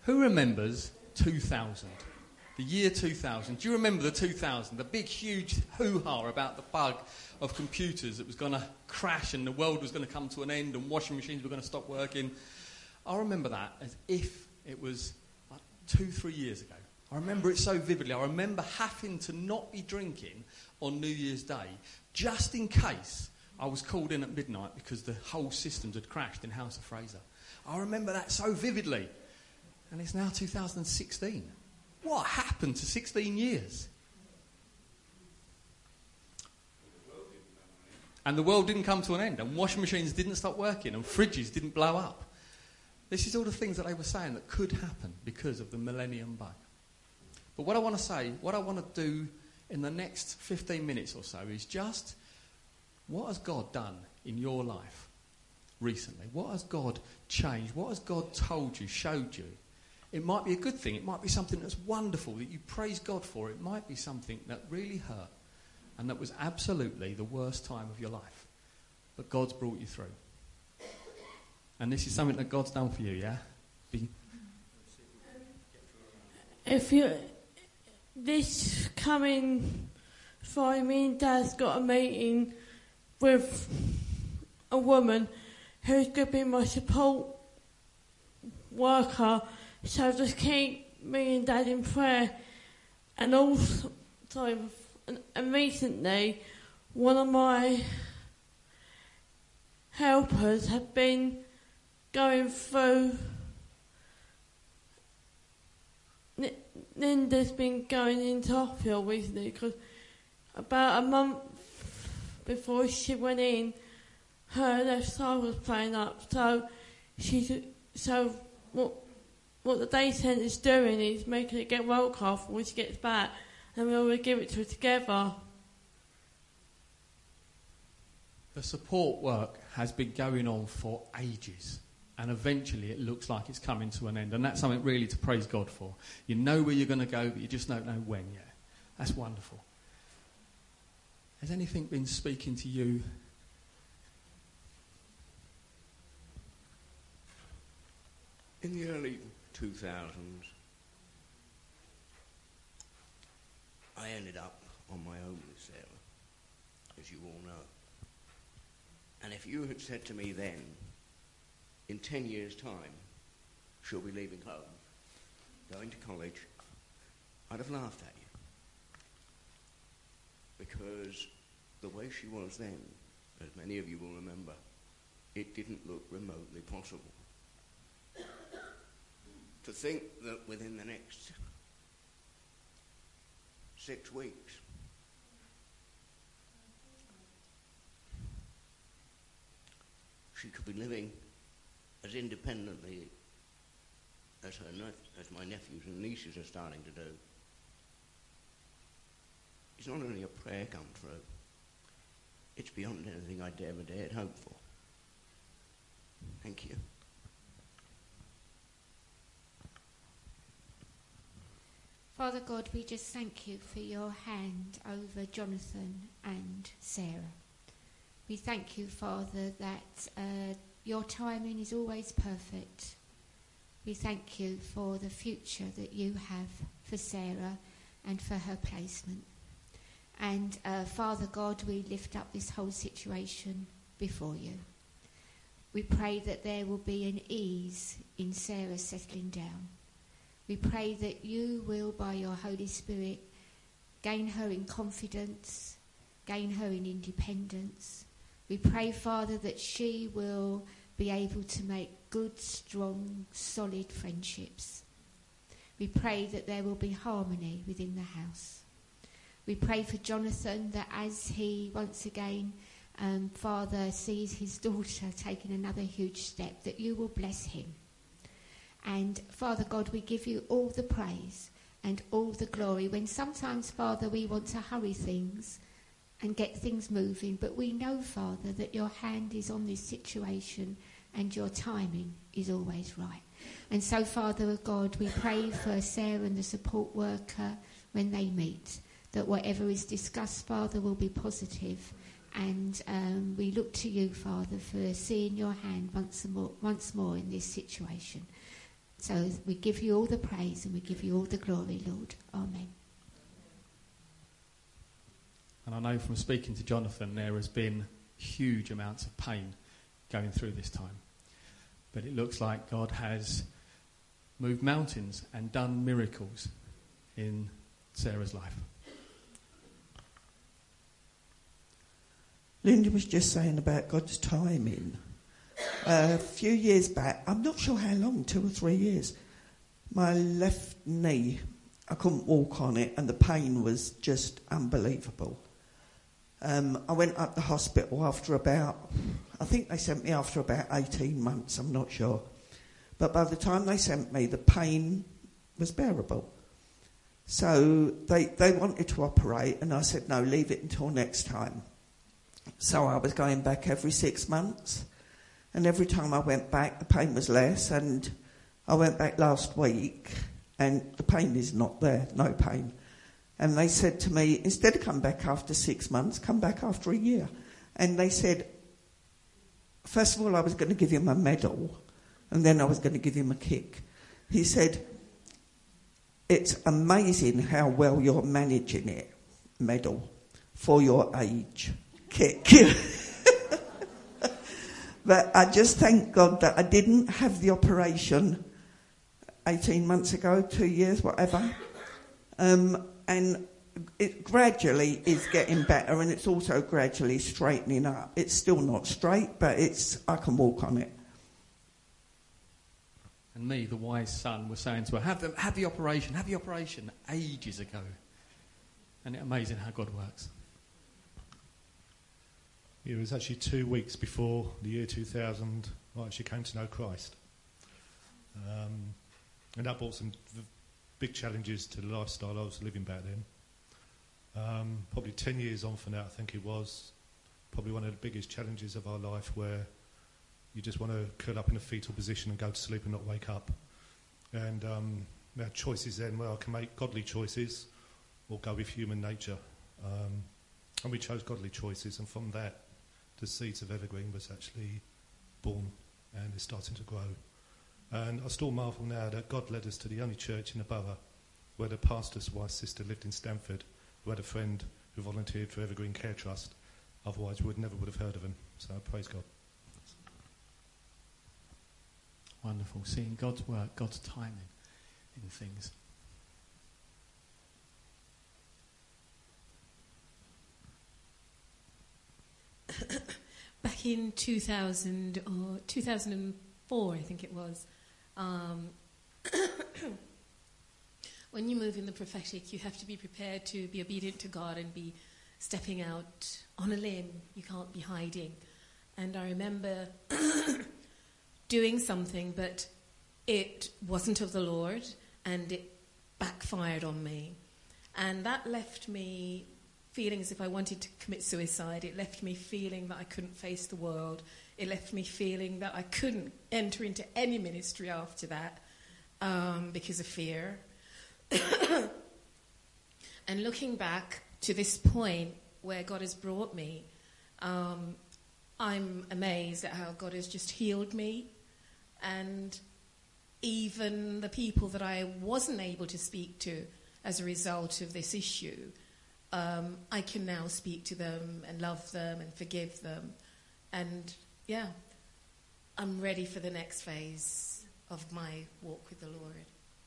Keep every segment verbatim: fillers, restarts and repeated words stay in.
Who remembers two thousand? The year two thousand. Do you remember the two thousand? The big, huge hoo-ha about the bug of computers that was going to crash and the world was going to come to an end and washing machines were going to stop working. I remember that as if it was like two, three years ago. I remember it so vividly. I remember having to not be drinking on New Year's Day just in case I was called in at midnight because the whole systems had crashed in House of Fraser. I remember that so vividly. And it's now two thousand sixteen. What happened to sixteen years? And the world didn't come to an end, and washing machines didn't stop working, and fridges didn't blow up. This is all the things that they were saying that could happen because of the millennium bug. But what I want to say, what I want to do in the next fifteen minutes or so is just, what has God done in your life recently? What has God changed? What has God told you, showed you? It might be a good thing. It might be something that's wonderful, that you praise God for. It might be something that really hurt and that was absolutely the worst time of your life. But God's brought you through. And this is something that God's done for you, yeah? Be- if you... This coming Friday, me and Dad's got a meeting with a woman who's going to be my support worker. So just keep me and Dad in prayer. And also, and recently, one of my helpers have been going through... Linda's been going into hospital recently because about a month before she went in, her left side was playing up. So she, so what, what the day centre's doing is making it get well off when she gets back, and we'll give it to her together. The support work has been going on for ages. And eventually it looks like it's coming to an end. And that's something really to praise God for. You know where you're going to go, but you just don't know when yet. That's wonderful. Has anything been speaking to you? In the early two thousands, I ended up on my own with Sarah, as you all know. And if you had said to me then, in ten years' time, she'll be leaving home, going to college, I'd have laughed at you. Because the way she was then, as many of you will remember, it didn't look remotely possible. To think that within the next six weeks, she could be living as independently as her nep- as my nephews and nieces are starting to do. It's not only a prayer come true, it's beyond anything I'd ever dared hope for. Thank you. Father God, we just thank you for your hand over Jonathan and Sarah. We thank you, Father, that uh, your timing is always perfect. We thank you for the future that you have for Sarah and for her placement. And uh, Father God, we lift up this whole situation before you. We pray that there will be an ease in Sarah settling down. We pray that you will, by your Holy Spirit, gain her in confidence, gain her in independence. We pray, Father, that she will be able to make good, strong, solid friendships. We pray that there will be harmony within the house. We pray for Jonathan that as he once again, um, Father, sees his daughter taking another huge step, that you will bless him. And Father God, we give you all the praise and all the glory when sometimes, Father, we want to hurry things and get things moving, but we know, Father, that your hand is on this situation and your timing is always right. And so, Father God, we pray for Sarah and the support worker when they meet, that whatever is discussed, Father, will be positive. And um, we look to you, Father, for seeing your hand once more, once more in this situation. So we give you all the praise and we give you all the glory, Lord. Amen. And I know from speaking to Jonathan, there has been huge amounts of pain going through this time. But it looks like God has moved mountains and done miracles in Sarah's life. Linda was just saying about God's timing. Uh, a few years back, I'm not sure how long, two or three years, my left knee, I couldn't walk on it and the pain was just unbelievable. Um, I went up the hospital after about, I think they sent me after about eighteen months, I'm not sure. But by the time they sent me, the pain was bearable. So they, they wanted to operate and I said, no, leave it until next time. So I was going back every six months. And every time I went back, the pain was less. And I went back last week and the pain is not there, no pain. And they said to me, instead of come back after six months, come back after a year. And they said, first of all, I was going to give him a medal, and then I was going to give him a kick. He said, it's amazing how well you're managing it, medal, for your age, kick. But I just thank God that I didn't have the operation eighteen months ago, two years, whatever. Um, and it gradually is getting better, and it's also gradually straightening up. It's still not straight, but it's I can walk on it. And me, the wise son, was saying to her, have the, have the operation, have the operation, ages ago. And it's amazing how God works. Yeah, it was actually two weeks before the year two thousand I actually came to know Christ. Um, and that brought some v- big challenges to the lifestyle I was living back then. Um, probably ten years on from that, I think it was, probably one of the biggest challenges of our life, where you just want to curl up in a fetal position and go to sleep and not wake up. And um, our choices then, well, I can make godly choices or go with human nature. Um, and we chose godly choices, and from that, the seeds of Evergreen was actually born and is starting to grow. And I still marvel now that God led us to the only church in the borough where the pastor's wife's sister lived in Stamford, who had a friend who volunteered for Evergreen Care Trust. Otherwise, we would never would have heard of him. So praise God. Wonderful. Seeing God's work, God's timing in things. Back in two thousand or two thousand four, I think it was, um, when you move in the prophetic, you have to be prepared to be obedient to God and be stepping out on a limb. You can't be hiding. And I remember doing something, but it wasn't of the Lord, and it backfired on me. And that left me feeling as if I wanted to commit suicide. It left me feeling that I couldn't face the world. It left me feeling that I couldn't enter into any ministry after that um, because of fear. And looking back to this point where God has brought me, um, I'm amazed at how God has just healed me. And even the people that I wasn't able to speak to as a result of this issue, um, I can now speak to them and love them and forgive them. And yeah, I'm ready for the next phase of my walk with the Lord.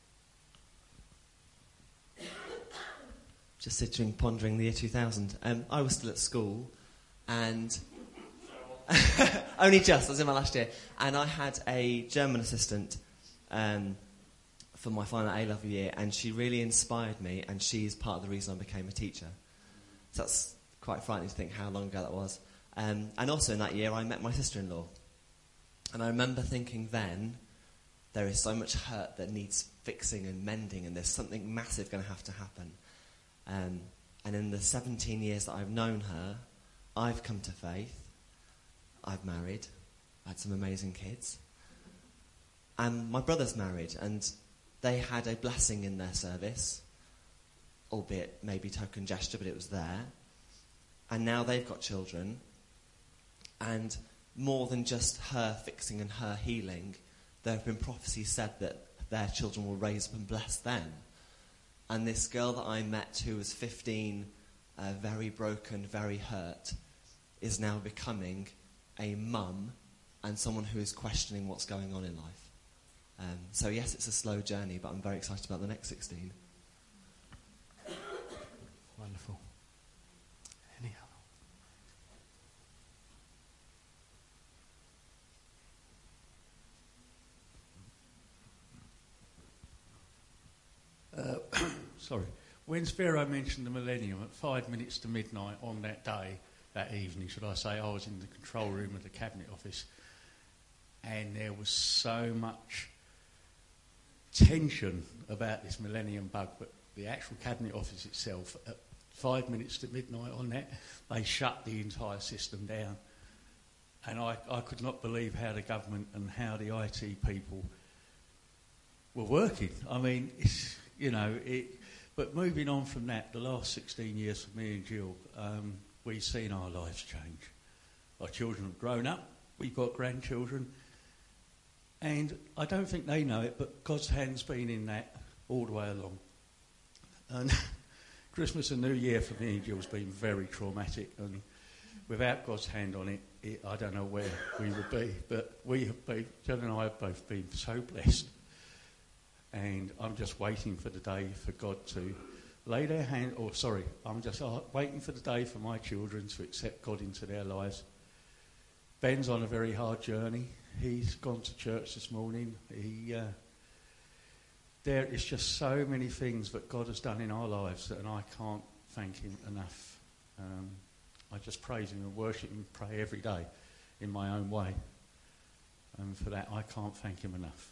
Just sitting, pondering the year two thousand. Um, I was still at school, and only just, I was in my last year, and I had a German assistant um, for my final A-level year, and she really inspired me, and she's part of the reason I became a teacher. So that's quite frightening to think how long ago that was. Um, and also in that year, I met my sister-in-law. And I remember thinking then, there is so much hurt that needs fixing and mending, and there's something massive going to have to happen. Um, and in the seventeen years that I've known her, I've come to faith. I've married. I had some amazing kids. And my brother's married, and they had a blessing in their service, albeit maybe token gesture, but it was there. And now they've got children. And more than just her fixing and her healing, there have been prophecies said that their children will raise up and bless them. And this girl that I met who was fifteen, uh, very broken, very hurt, is now becoming a mum and someone who is questioning what's going on in life. Um, so yes, it's a slow journey, but I'm very excited about the next sixteen. Wonderful. Any other? Uh, sorry. When Sparrow mentioned the millennium at five minutes to midnight on that day, that evening, should I say, I was in the control room of the Cabinet Office, and there was so much tension about this millennium bug, but the actual Cabinet Office itself, at five minutes to midnight on that, they shut the entire system down. And I, I could not believe how the government and how the I T people were working. I mean, it's, you know, it... But moving on from that, the last sixteen years for me and Jill, um, we've seen our lives change. Our children have grown up, we've got grandchildren, and I don't think they know it, but God's hand's been in that all the way along. And Christmas and New Year for me and Jill's been very traumatic, and without God's hand on it, it I don't know where we would be, but we have been, Jill and I have both been so blessed. And I'm just waiting for the day for God to lay their hand, or sorry, I'm just uh, waiting for the day for my children to accept God into their lives. Ben's on a very hard journey. He's gone to church this morning. He, uh, there is just so many things that God has done in our lives, and I can't thank him enough. Um, I just praise him and worship and pray every day in my own way. And for that, I can't thank him enough.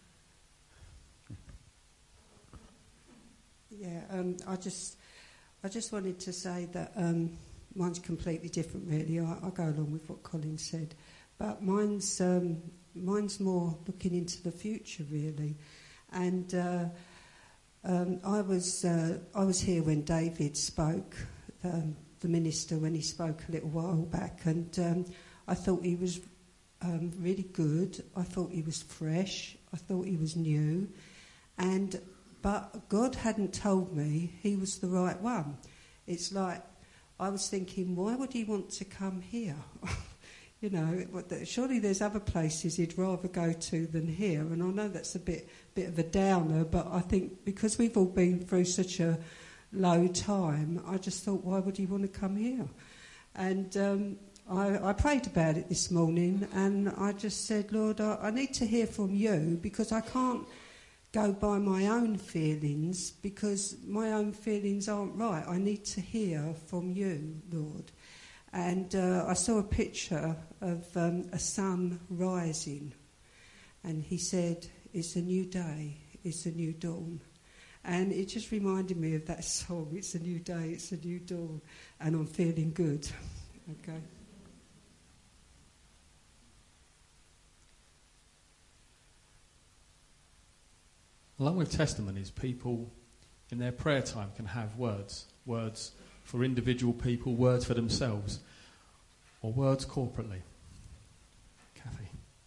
Yeah, um, I just, I just wanted to say that um, mine's completely different, really. I, I go along with what Colin said, but mine's, um, mine's more looking into the future, really. And uh, um, I was, uh, I was here when David spoke, um, the minister, when he spoke a little while back, and um, I thought he was um, really good. I thought he was fresh. I thought he was new, and. But God hadn't told me he was the right one. It's like I was thinking, why would he want to come here? You know, surely there's other places he'd rather go to than here. And I know that's a bit bit of a downer, but I think because we've all been through such a low time, I just thought, why would he want to come here? And um, I, I prayed about it this morning, and I just said, Lord, I, I need to hear from you, because I can't go by my own feelings, because my own feelings aren't right. I need to hear from you, Lord. And uh, I saw a picture of um, a sun rising, and he said, it's a new day, it's a new dawn. And it just reminded me of that song, it's a new day, it's a new dawn, and I'm feeling good. Okay. Along with testimonies, people in their prayer time can have words. Words for individual people, words for themselves, or words corporately. Kathy.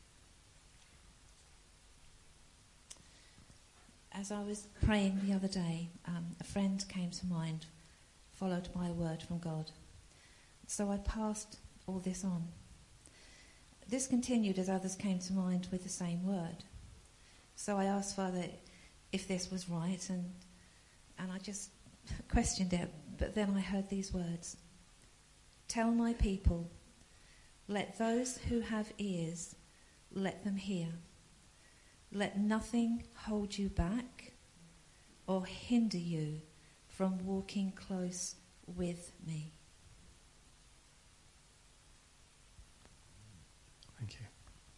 As I was praying the other day, um, a friend came to mind, followed by a word from God. So I passed all this on. This continued as others came to mind with the same word. So I asked Father if this was right, and and I just questioned it, but then I heard these words. Tell my people, let those who have ears, let them hear. Let nothing hold you back or hinder you from walking close with me. Thank you.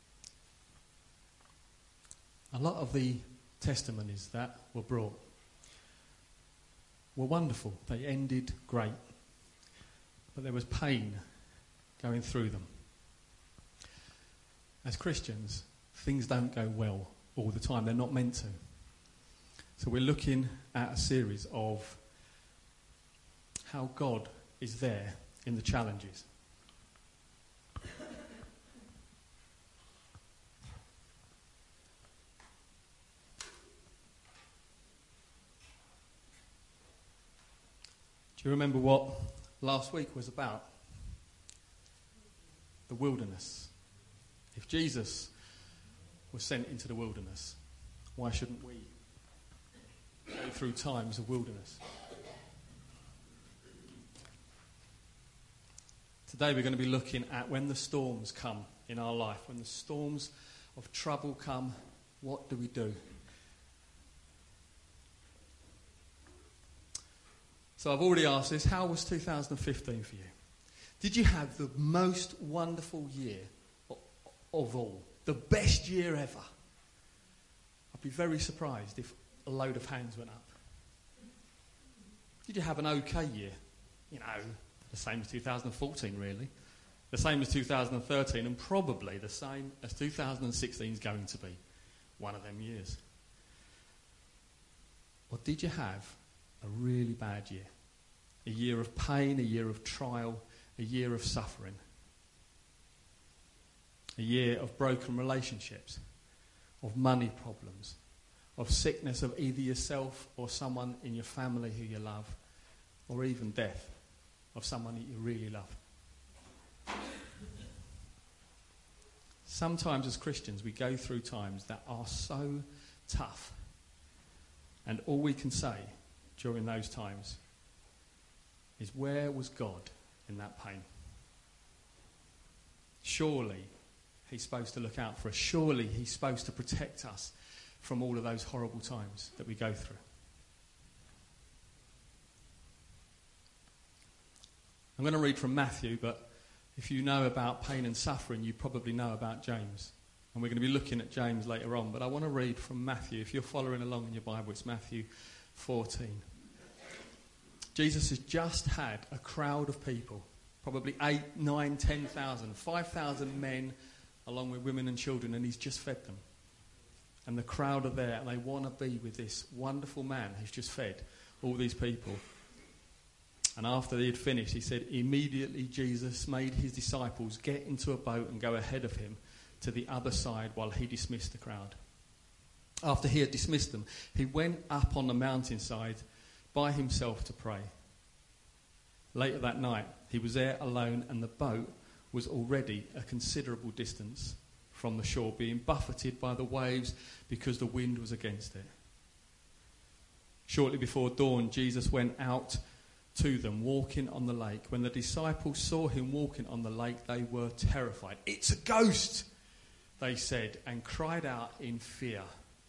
A lot of the testimonies that were brought were wonderful. They ended great. But there was pain going through them. As Christians, things don't go well all the time. They're not meant to. So we're looking at a series of how God is there in the challenges. Do you remember what last week was about? The wilderness. If Jesus was sent into the wilderness, why shouldn't we go through times of wilderness? Today we're going to be looking at when the storms come in our life. When the storms of trouble come, what do we do? So I've already asked this. How was two thousand fifteen for you? Did you have the most wonderful year of all? The best year ever? I'd be very surprised if a load of hands went up. Did you have an okay year? You know, the same as two thousand fourteen, really. The same as two thousand thirteen, and probably the same as two thousand sixteen is going to be. One of them years. Or did you have a really bad year? A year of pain, a year of trial, a year of suffering. A year of broken relationships, of money problems, of sickness of either yourself or someone in your family who you love, or even death of someone that you really love. Sometimes as Christians we go through times that are so tough, and all we can say during those times is, where was God in that pain? Surely he's supposed to look out for us. Surely he's supposed to protect us from all of those horrible times that we go through. I'm going to read from Matthew, but if you know about pain and suffering, you probably know about James. And we're going to be looking at James later on, but I want to read from Matthew. If you're following along in your Bible, it's Matthew fourteen. Jesus has just had a crowd of people, probably eight, nine, ten thousand, five thousand men, along with women and children, and he's just fed them. And the crowd are there, and they want to be with this wonderful man who's just fed all these people. And after he had finished, he said, immediately Jesus made his disciples get into a boat and go ahead of him to the other side while he dismissed the crowd. After he had dismissed them, he went up on the mountainside by himself to pray. Later that night, he was there alone, and the boat was already a considerable distance from the shore, being buffeted by the waves because the wind was against it. Shortly before dawn, Jesus went out to them, walking on the lake. When the disciples saw him walking on the lake, they were terrified. "It's a ghost," they said, and cried out in fear.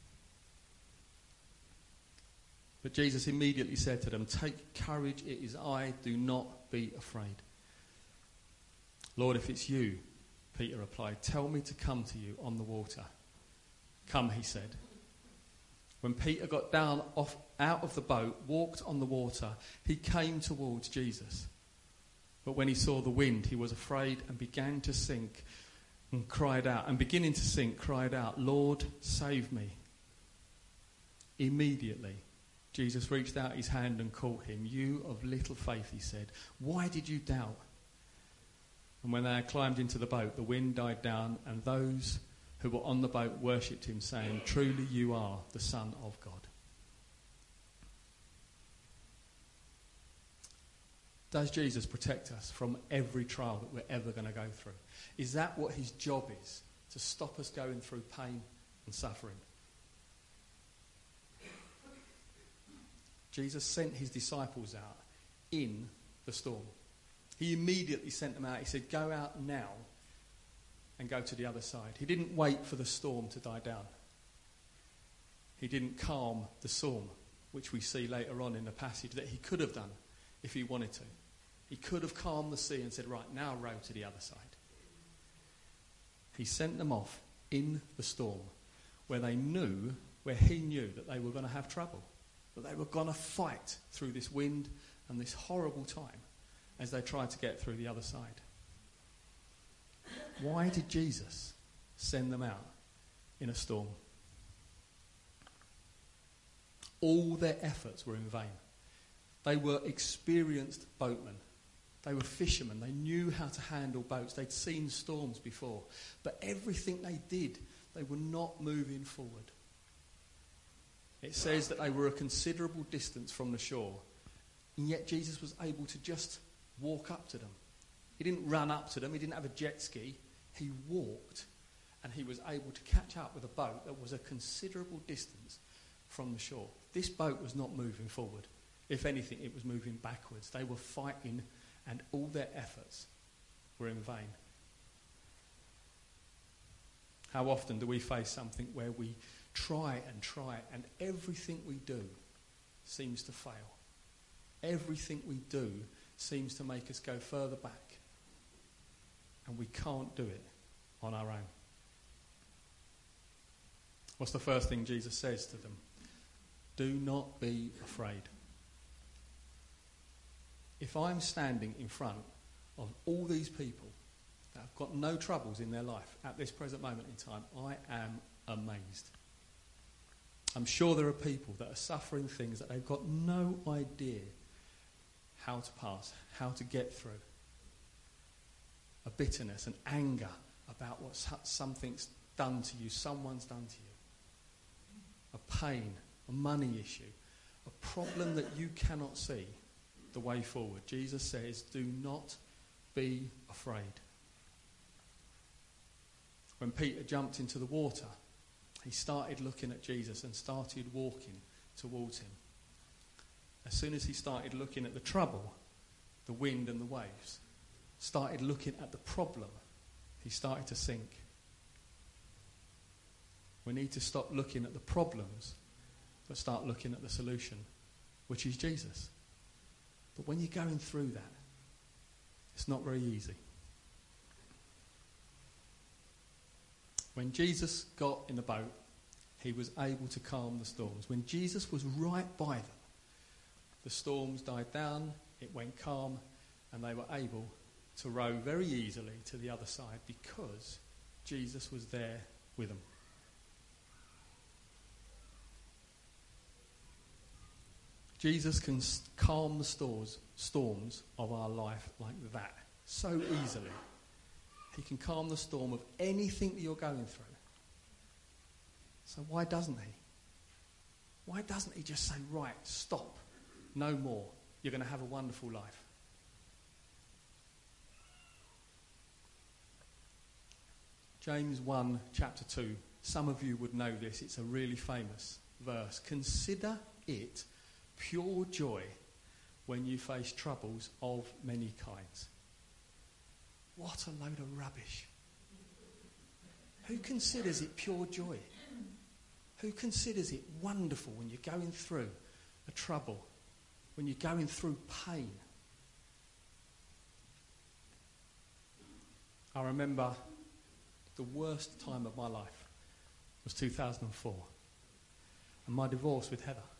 But Jesus immediately said to them, "Take courage, it is I, do not be afraid." "Lord, if it's you," Peter replied, "tell me to come to you on the water." "Come," he said. When Peter got down off, out of the boat, walked on the water, he came towards Jesus. But when he saw the wind, he was afraid and began to sink and cried out, and beginning to sink, cried out, "Lord, save me." Immediately, Jesus reached out his hand and caught him. "You of little faith," he said, "why did you doubt?" And when they had climbed into the boat, the wind died down, and those who were on the boat worshipped him, saying, "Truly you are the Son of God." Does Jesus protect us from every trial that we're ever going to go through? Is that what his job is? To stop us going through pain and suffering? Jesus sent his disciples out in the storm. He immediately sent them out. He said, "Go out now and go to the other side." He didn't wait for the storm to die down. He didn't calm the storm, which we see later on in the passage that he could have done if he wanted to. He could have calmed the sea and said, "Right, now row to the other side." He sent them off in the storm where they knew, where he knew that they were going to have trouble, that they were going to fight through this wind and this horrible time as they tried to get through the other side. Why did Jesus send them out in a storm? All their efforts were in vain. They were experienced boatmen. They were fishermen. They knew how to handle boats. They'd seen storms before. But everything they did, they were not moving forward. It says that they were a considerable distance from the shore, And yet Jesus was able to just walk up to them. He didn't run up to them. He didn't have a jet ski. He walked, and he was able to catch up with a boat that was a considerable distance from the shore. This boat was not moving forward. If anything, it was moving backwards. They were fighting, and all their efforts were in vain. How often do we face something where we try and try, and everything we do seems to fail? Everything we do seems to make us go further back, and we can't do it on our own. What's the first thing Jesus says to them? Do not be afraid. If I'm standing in front of all these people that have got no troubles in their life at this present moment in time, I am amazed. I'm sure there are people that are suffering things that they've got no idea how to pass, how to get through. A bitterness, an anger about what something's done to you, someone's done to you. A pain, a money issue, a problem that you cannot see the way forward. Jesus says, do not be afraid. When Peter jumped into the water, he started looking at Jesus and started walking towards him. As soon as he started looking at the trouble, the wind and the waves, started looking at the problem, he started to sink. We need to stop looking at the problems, but start looking at the solution, which is Jesus. But when you're going through that, it's not very easy. When Jesus got in the boat, he was able to calm the storms. When Jesus was right by them, the storms died down, it went calm, and they were able to row very easily to the other side because Jesus was there with them. Jesus can calm the stores, storms of our life like that so easily. He can calm the storm of anything that you're going through. So why doesn't he? Why doesn't he just say, right, stop, no more, you're going to have a wonderful life? James one, chapter two. Some of you would know this. It's a really famous verse. Consider it pure joy when you face troubles of many kinds. What a load of rubbish. Who considers it pure joy? Who considers it wonderful when you're going through a trouble, when you're going through pain? I remember the worst time of my life was two thousand four and my divorce with Heather.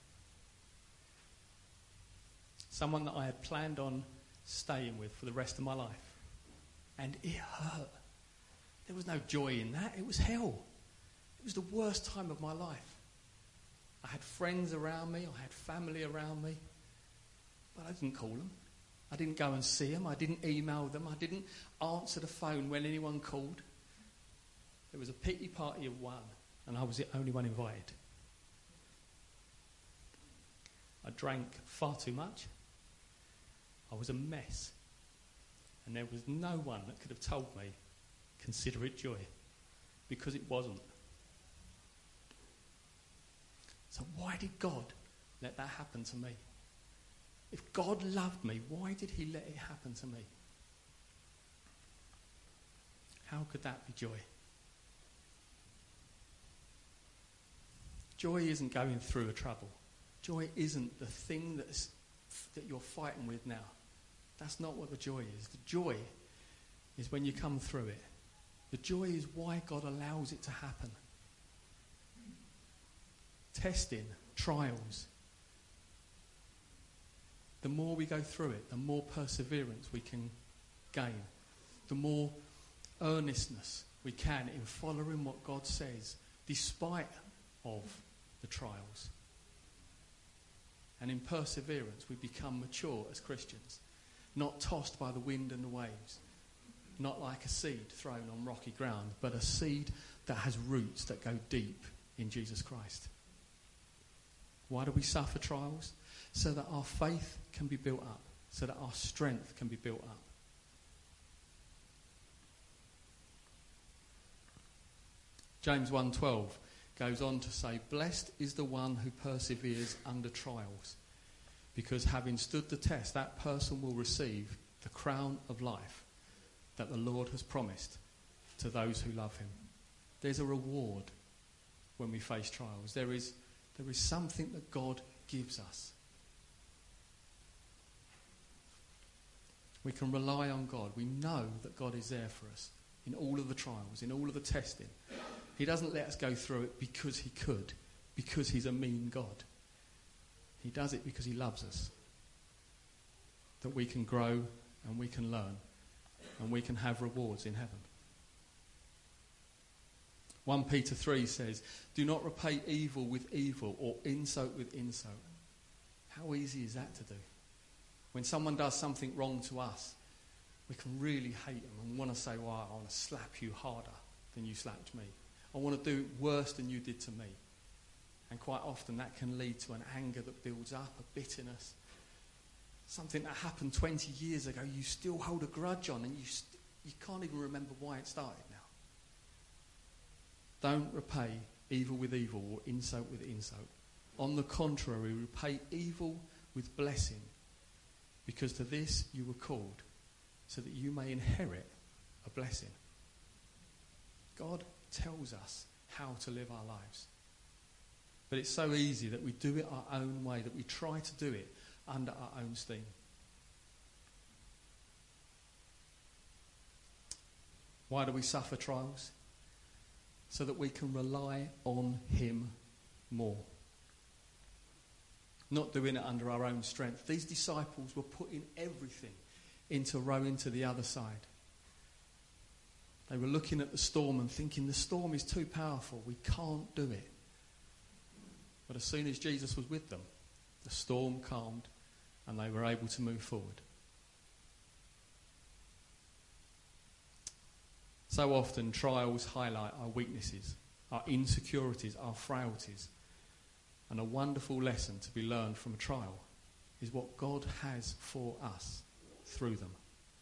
Someone that I had planned on staying with for the rest of my life. And it hurt. There was no joy in that. It was hell. It was the worst time of my life. I had friends around me. I had family around me. But I didn't call them. I didn't go and see them. I didn't email them. I didn't answer the phone when anyone called. There was a pity party of one, and I was the only one invited. I drank far too much. I was a mess. And there was no one that could have told me, consider it joy, because it wasn't. So why did God let that happen to me? If God loved me, why did he let it happen to me? How could that be joy? Joy isn't going through a trouble. Joy isn't the thing that's, that you're fighting with now. That's not what the joy is. The joy is when you come through it. The joy is why God allows it to happen. Testing, trials. The more we go through it, the more perseverance we can gain. The more earnestness we can in following what God says, despite of the trials. And in perseverance, we become mature as Christians, not tossed by the wind and the waves, not like a seed thrown on rocky ground, but a seed that has roots that go deep in Jesus Christ. Why do we suffer trials? So that our faith can be built up, so that our strength can be built up. James one twelve goes on to say, "Blessed is the one who perseveres under trials, because having stood the test, that person will receive the crown of life that the Lord has promised to those who love him." There's a reward when we face trials. There is, there is something that God gives us. We can rely on God. We know that God is there for us in all of the trials, in all of the testing. He doesn't let us go through it because he could, because he's a mean God. He does it because he loves us. That we can grow and we can learn and we can have rewards in heaven. First Peter three says, "Do not repay evil with evil or insult with insult." How easy is that to do? When someone does something wrong to us, we can really hate them and want to say, "Well, I want to slap you harder than you slapped me. I want to do worse than you did to me." And quite often that can lead to an anger that builds up, a bitterness. Something that happened twenty years ago, you still hold a grudge on and you, st- you can't even remember why it started now. Don't repay evil with evil or insult with insult. On the contrary, repay evil with blessing, because to this you were called, so that you may inherit a blessing. God tells us how to live our lives. But it's so easy that we do it our own way, that we try to do it under our own steam. Why do we suffer trials? So that we can rely on him more. Not doing it under our own strength. These disciples were putting everything into rowing to the other side. They were looking at the storm and thinking, the storm is too powerful, we can't do it. But as soon as Jesus was with them, the storm calmed and they were able to move forward. So often trials highlight our weaknesses, our insecurities, our frailties. And a wonderful lesson to be learned from a trial is what God has for us through them.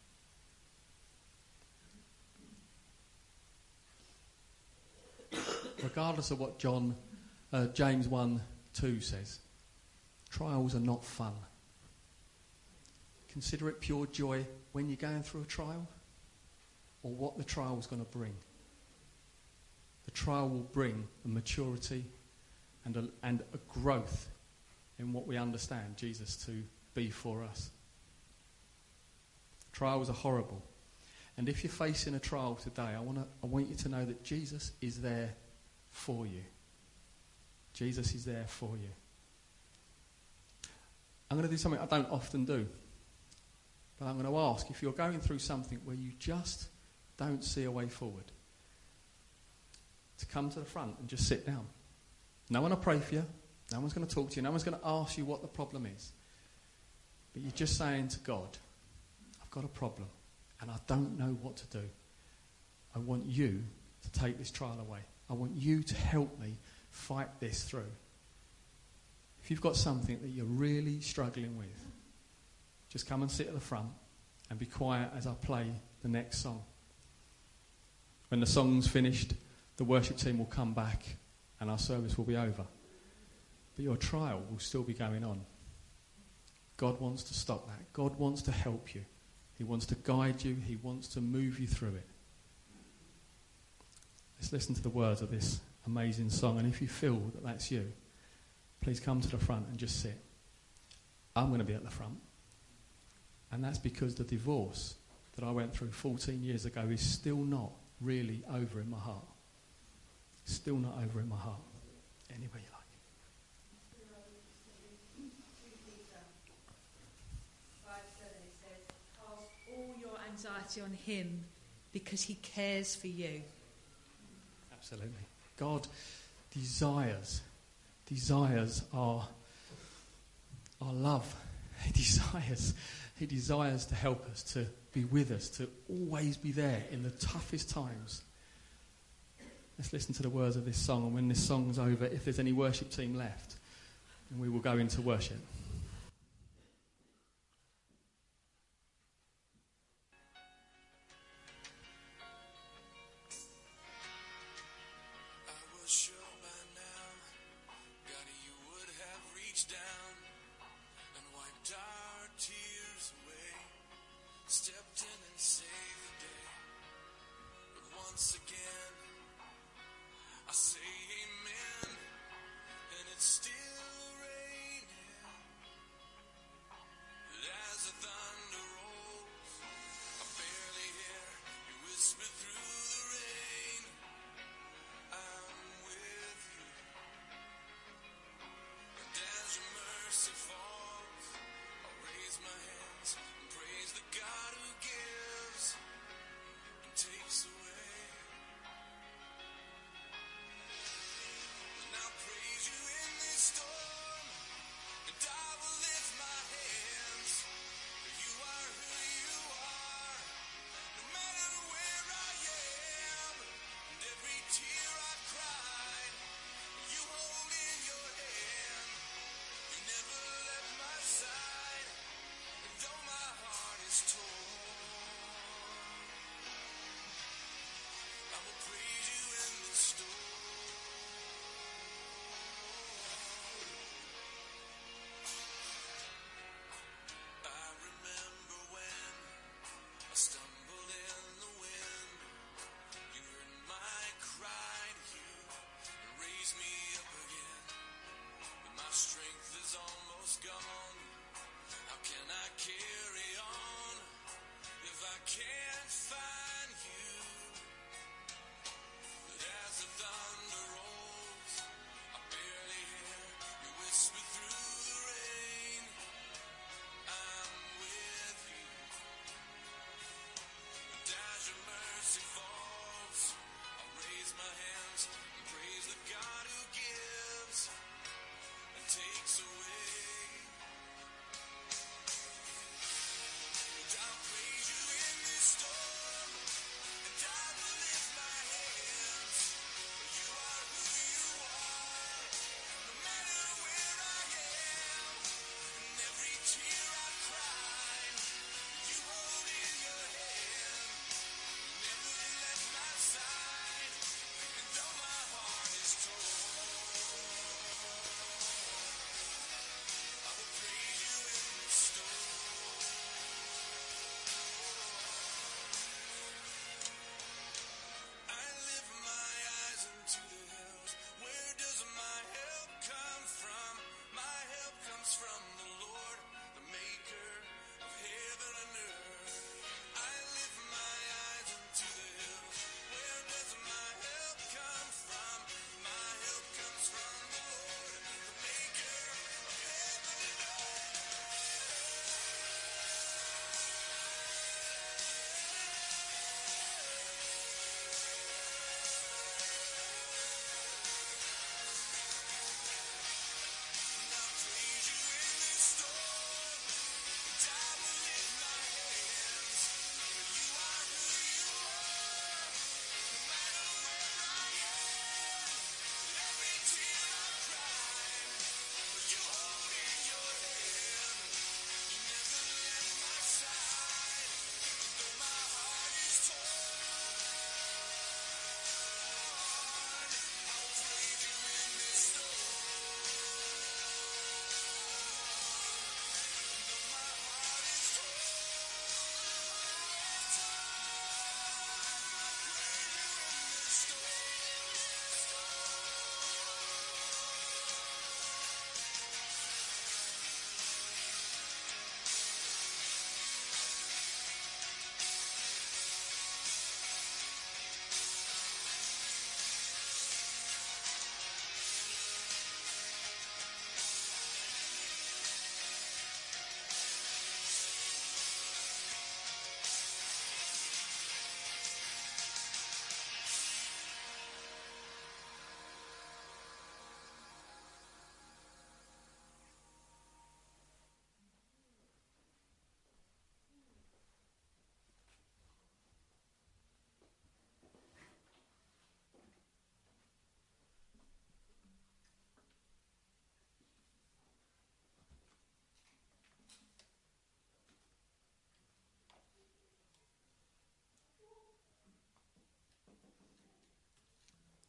Regardless of what John, uh, James one two says, trials are not fun. Consider it pure joy when you're going through a trial, or what the trial is going to bring. The trial will bring a maturity and a, and a growth in what we understand Jesus to be for us. Trials are horrible. And if you're facing a trial today, I want to, I want you to know that Jesus is there for you. Jesus is there for you. I'm going to do something I don't often do. But I'm going to ask, if you're going through something where you just don't see a way forward, to come to the front and just sit down. No one will pray for you. No one's going to talk to you. No one's going to ask you what the problem is. But you're just saying to God, I've got a problem and I don't know what to do. I want you to take this trial away. I want you to help me fight this through. If you've got something that you're really struggling with, just come and sit at the front and be quiet as I play the next song. When the song's finished, the worship team will come back and our service will be over. But your trial will still be going on. God wants to stop that. God wants to help you. He wants to guide you. He wants to move you through it. Let's listen to the words of this amazing song. And if you feel that that's you, please come to the front and just sit. I'm going to be at the front. And that's because the divorce that I went through fourteen years ago is still not really over in my heart. Still not over in my heart. Anyway you like. five seven it says, cast all your anxiety on him because he cares for you. Absolutely. God desires, desires our, our love. He desires, he desires to help us, to be with us, to always be there in the toughest times. Let's listen to the words of this song, and when this song's over, if there's any worship team left, And we will go into worship. I say amen, and it's still raining.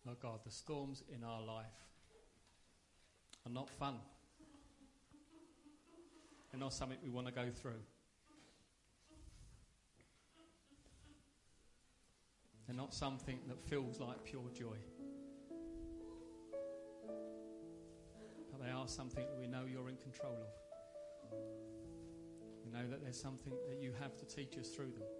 Oh God, the storms in our life are not fun. They're not something we want to go through. They're not something that feels like pure joy. But they are something that we know you're in control of. We know that there's something that you have to teach us through them.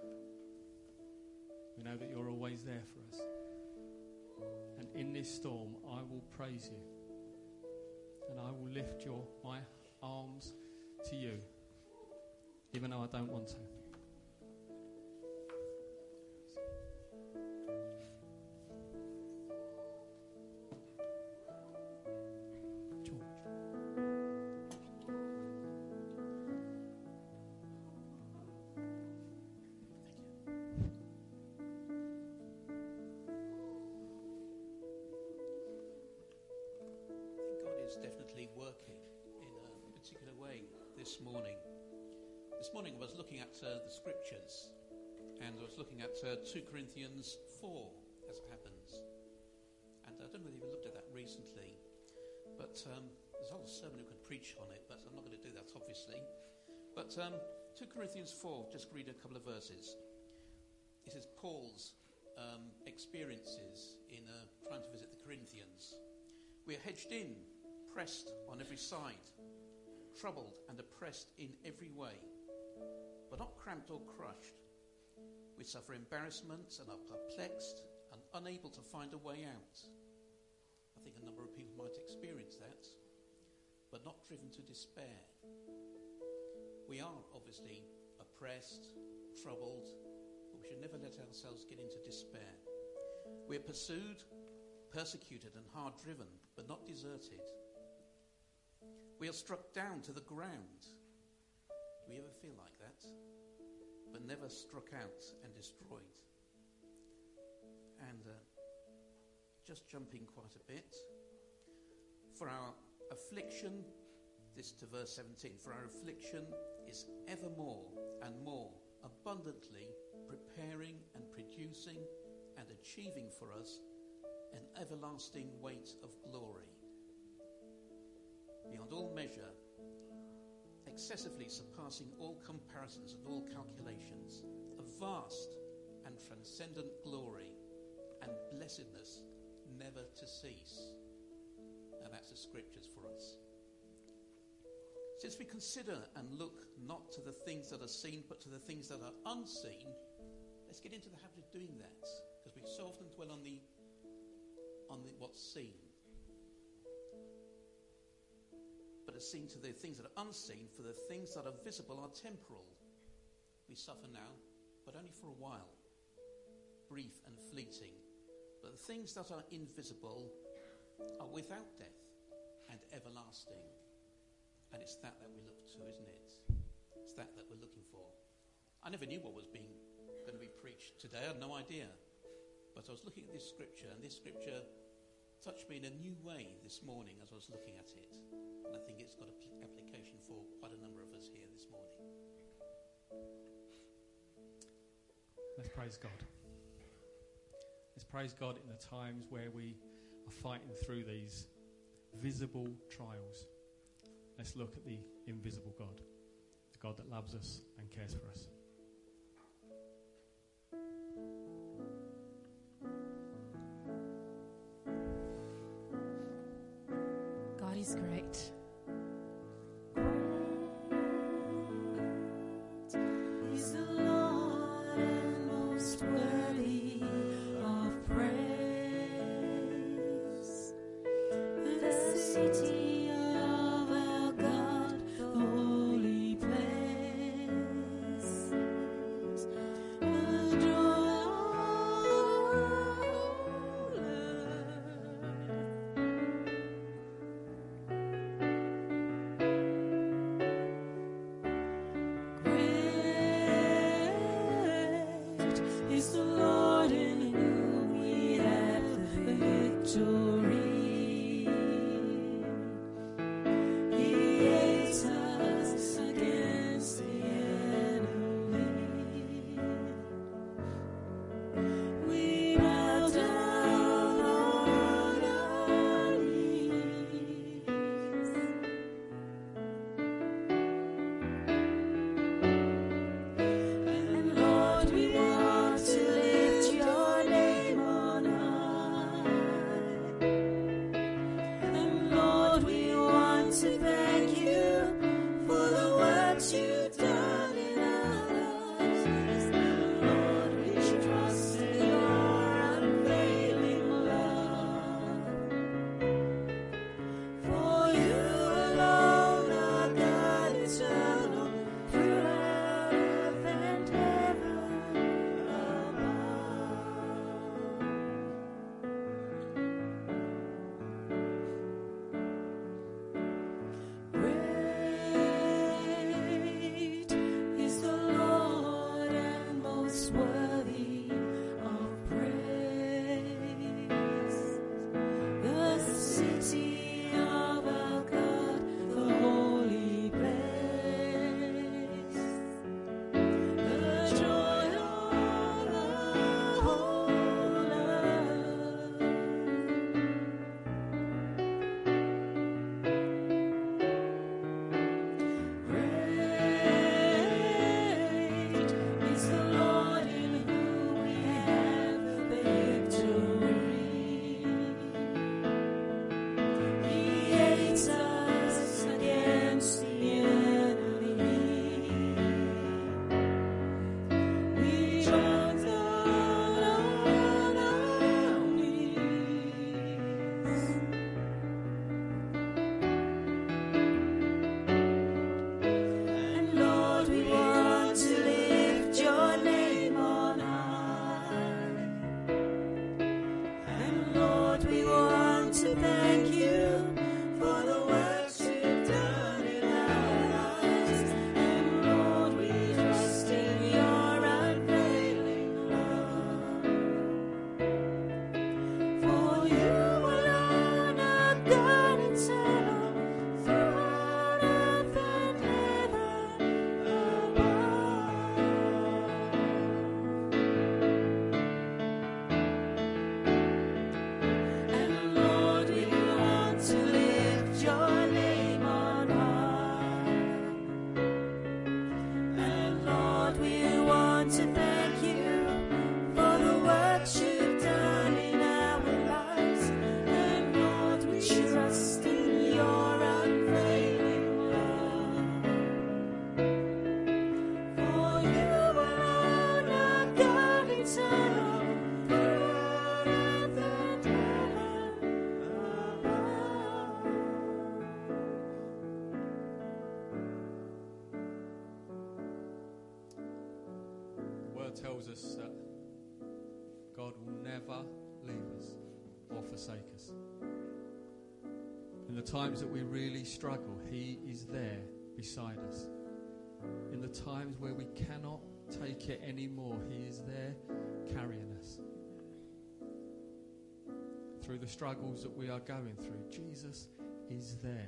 We know that you're always there for us. And in this storm, I will praise you. And I will lift your my arms to you, even though I don't want to. Definitely working in a particular way this morning. This morning I was looking at uh, the scriptures, and I was looking at uh, two Corinthians four, as it happens. And I don't know whether you've looked at that recently, but um, there's a whole sermon who could preach on it, but I'm not going to do that, obviously. But um, two Corinthians four, just read a couple of verses. This is Paul's um, experiences in uh, trying to visit the Corinthians. We are hedged in, pressed on every side, troubled and oppressed in every way, but not cramped or crushed. We suffer embarrassments and are perplexed and unable to find a way out. I think a number of people might experience that, but not driven to despair. We are obviously oppressed, troubled, but we should never let ourselves get into despair. We are pursued, persecuted and hard driven, but not deserted. We are struck down to the ground. Do we ever feel like that? But never struck out and destroyed. And uh, just jumping quite a bit. For our affliction, this to verse seventeen, for our affliction is ever more and more abundantly preparing and producing and achieving for us an everlasting weight of glory, beyond all measure, excessively surpassing all comparisons and all calculations, a vast and transcendent glory and blessedness never to cease. And that's the scriptures for us. Since we consider and look not to the things that are seen, but to the things that are unseen, let's get into the habit of doing that, because we so often dwell on the on the, what's seen. But it's seen to the things that are unseen, for the things that are visible are temporal. We suffer now, but only for a while, brief and fleeting. But the things that are invisible are without death and everlasting. And it's that that we look to, isn't it? It's that that we're looking for. I never knew what was being going to be preached today. I had no idea. But I was looking at this scripture, and this scripture touched me in a new way this morning as I was looking at it. And I think it's got an application for quite a number of us here this morning. Let's praise God. Let's praise God in the times where we are fighting through these visible trials. Let's look at the invisible God, the God that loves us and cares for us. God is great. He's the Lord and most worthy of praise. The city of our God, the holy place. The joy of great is the Lord, in whom we have the victory. word tells us that God will never leave us or forsake us. In the times that we really struggle, He is there beside us. In the times where we cannot take it anymore, He is there carrying us. Through the struggles that we are going through, Jesus is there.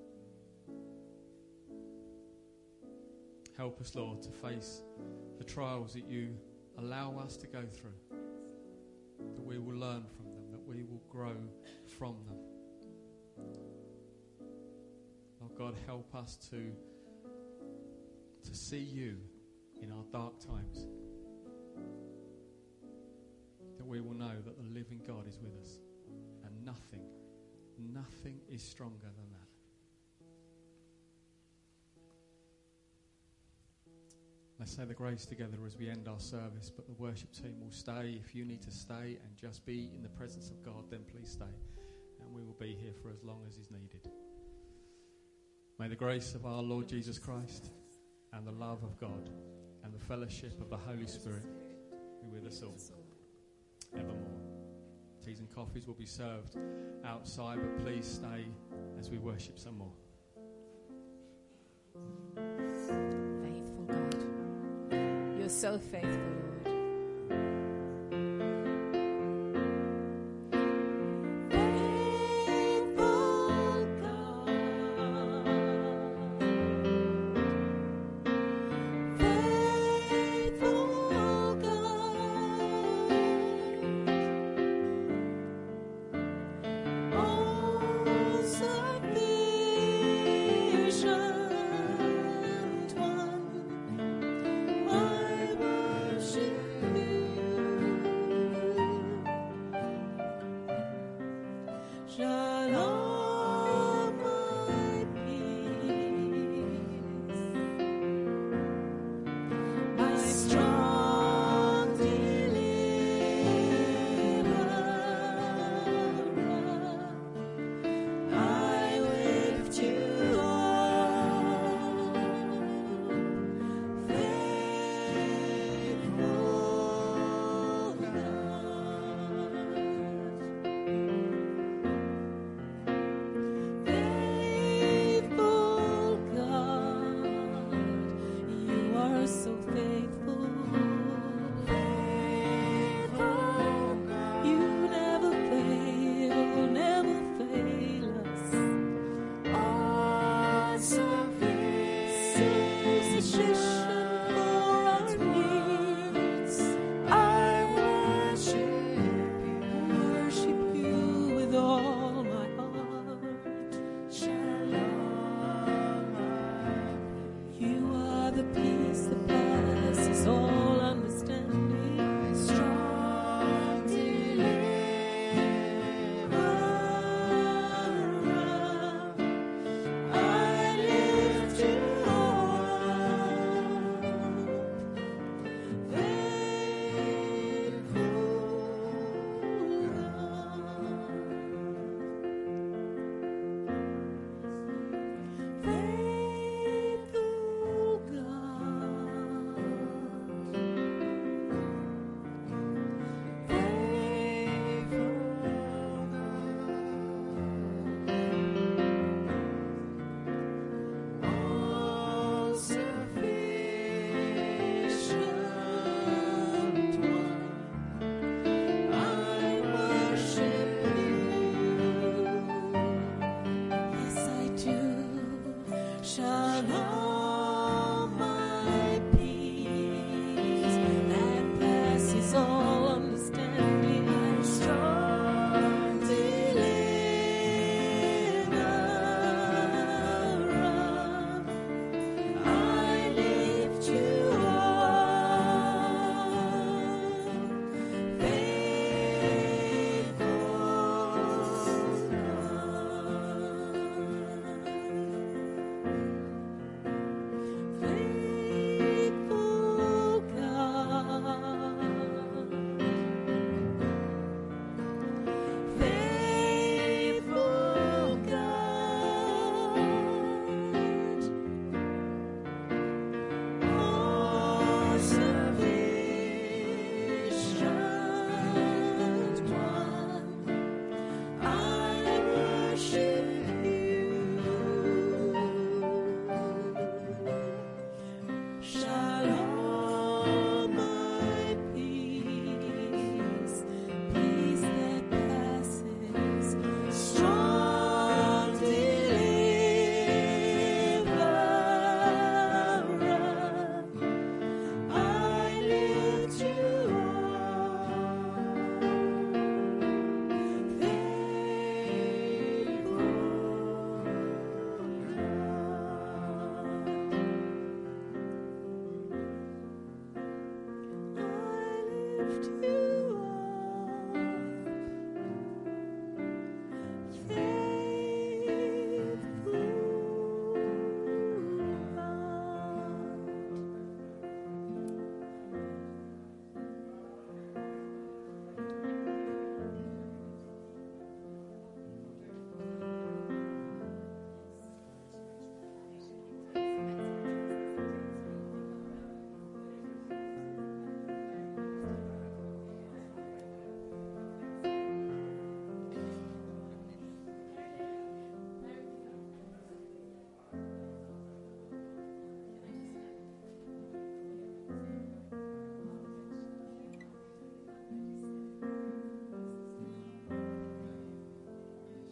Help us, Lord, to face the trials that you allow us to go through, that we will learn from them, that we will grow from them. Lord God, help us to, to see you in our dark times, that we will know that the living God is with us, and nothing, nothing is stronger than that. Let's say the grace together as we end our service, but the worship team will stay. If you need to stay and just be in the presence of God, then please stay, and we will be here for as long as is needed. May the grace of our Lord Jesus Christ and the love of God and the fellowship of the Holy Spirit be with us all evermore. Teas and coffees will be served outside, but please stay as we worship some more. Faithful God. You're so faithful, Lord. Shalom.